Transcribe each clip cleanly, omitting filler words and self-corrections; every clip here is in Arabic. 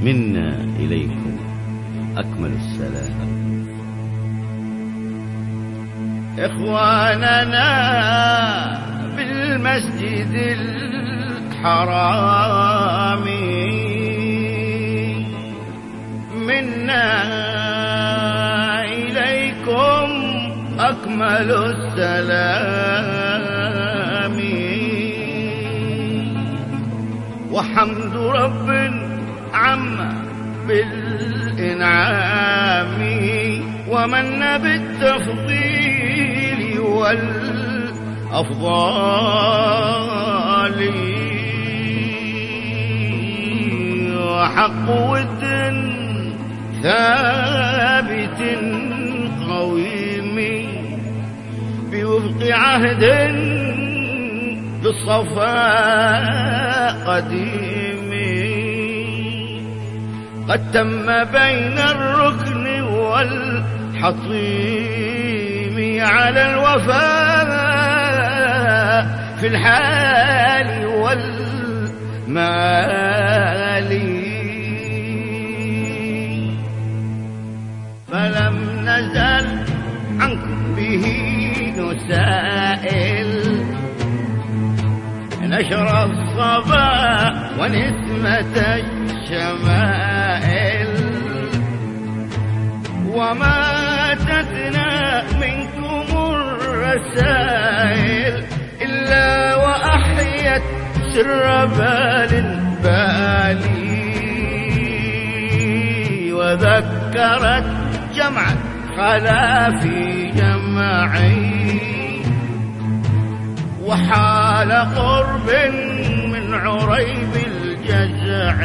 منا إليكم أكمل السلام. إخواننا بالمسجد الحرام منا إليكم أكمل السلام، وحمد رب عم بالإنعام ومن بالتفضيل والأفضال، وحق ود ثابت قويم بوفق عهد بالصفاء قديم، قد تم بين الركن والحطيم على الوفاء في الحال والمال، فلم نزل عنكم به نسائل نشر الصبا ونسمة الشمائل، وما تتنا منكم الرسائل إلا وأحيت سر بال بالي، وذكرت جمعا خلا في جمعي، وحال قرب من عريب الجزع،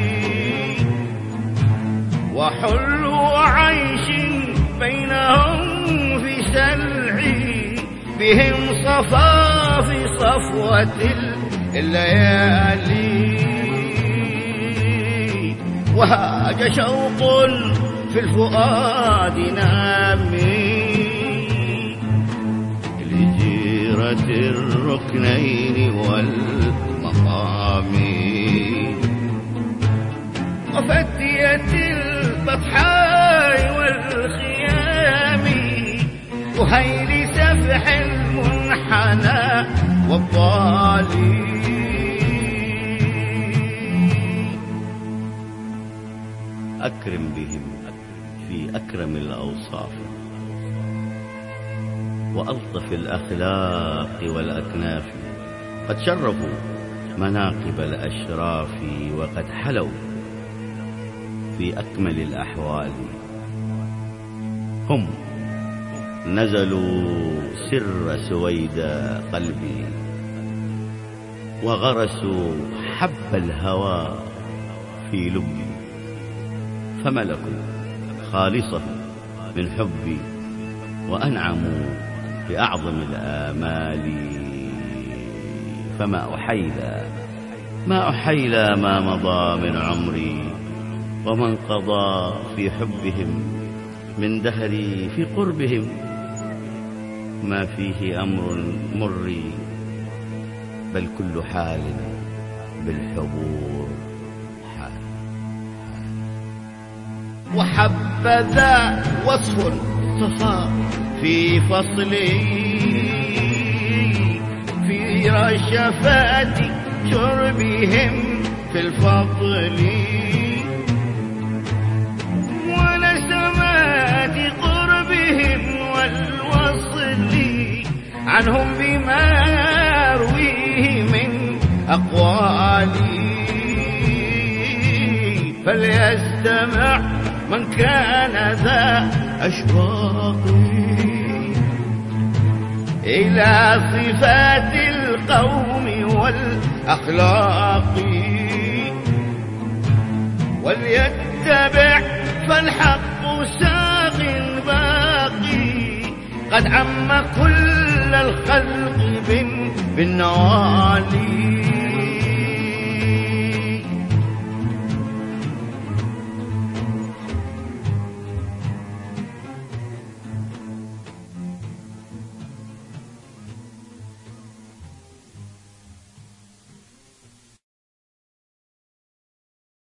وحلو عيش بينهم في سلعي، بهم صفا في صفوة الليالي، وهاج شوق في الفؤاد نامي لجيرة الركنين والمقام، وفتية البطحاء والخيام، وهيل سفح المنحنى والضالي. أكرم بهم في أكرم الأوصاف وألطف الأخلاق والأكناف، قد شرفوا مناقب الأشراف وقد حلوا في أكمل الأحوال، هم نزلوا سر سويد قلبي وغرسوا حب الهوى في لبي، فملكوا خالصه من حبي وأنعموا بأعظم الآمال، فما أحيلا ما مضى من عمري، ومن قضى في حبهم من دهري في قربهم، ما فيه أمر مري بل كل حال بالحبور حال. وحبذا وصف صفا في فصلي في رشفات شربهم في الفضل، ونسمات قربهم والوصل عنهم بما يرويه من أقوالي، فليستمع من كان ذا أشواق إلى صفات القوم والأخلاق، وليتبع فالحق ساق باقي، قد عم كل الخلق بالنوالي.